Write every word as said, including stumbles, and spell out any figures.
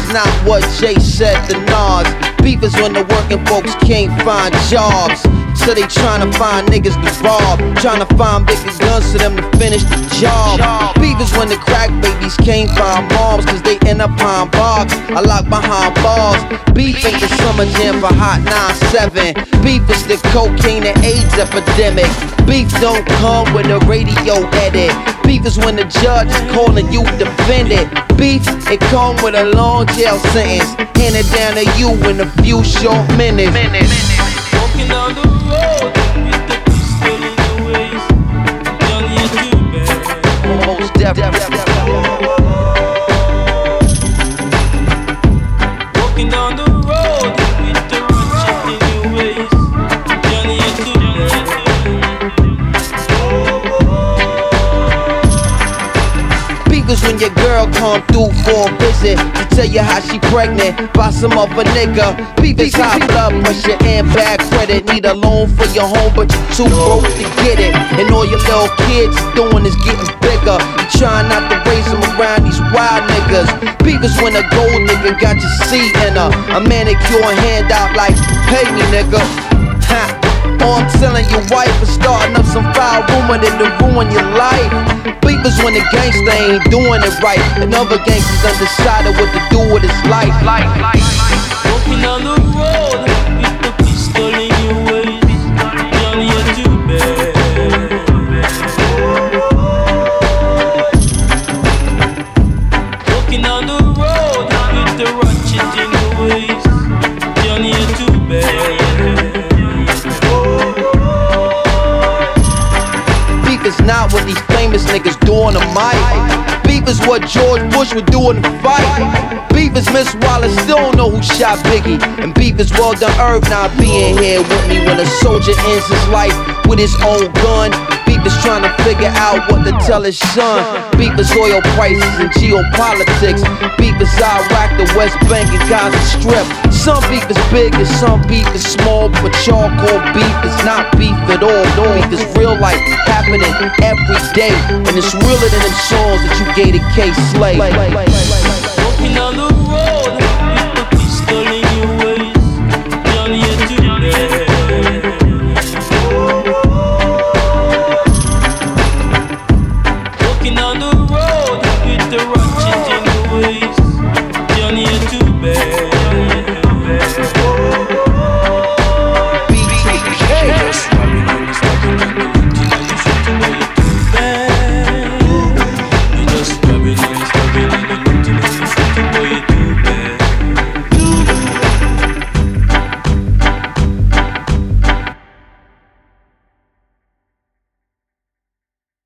not what Jay said to Nas. Beef is when the working folks can't find jobs, so they tryna find niggas to rob, tryna find bigger guns for them to finish the job. Beef is when the crack babies can't find moms, cause they end up behind bars. I lock behind bars. Beef ain't the summer jam for Hot nine seven. Beef is the cocaine and AIDS epidemic. Beef don't come with a radio edit. Beef is when the judge is calling you defendant. Beef, it come with a long jail sentence, handed down to you in a few short minutes. Walking down the road with the pistol in your waist, Johnny and too bad. Most definitely. Walking down the road with the ratchet in your waist, Johnny and too bad. Beef is when your girl come through for a visit to tell you how she pregnant by some other nigga. Beef is high blood pressure and bad credit. Need a loan for your home, but you're too broke to get it. And all your little kids doing is getting bigger. You trying not to raise them around these wild niggas. Beef is when a gold nigga got your seat in her, a manicure handout like, pay me nigga. Ha. Or I'm telling your wife is starting up some foul rumor that'll ruin your life. Beef is when the gangster ain't doing it right, and other gangsters undecided what to do with his life. Walking down the road with the pistol in your waist, Johnny and too bad. Walking down the road with the ratchet in your waist, Johnny and too bad. Beef is not what these famous niggas do on the mic. Beef is what George Bush would do in the fight. Beef is Miss Wallace, still don't know who shot Biggie. And beef is Well Done Irv not being here with me when a soldier ends his life with his own gun. Beef is trying to figure out what to tell his son. Beef is oil prices and geopolitics. Beef is Iraq, the West Bank, and Gaza Strip. Some beef is big and some beef is small, but charcoal beef is not beef at all. Beef is real life happening every day, and it's realer than them songs that you gave to K Slay. Walking down the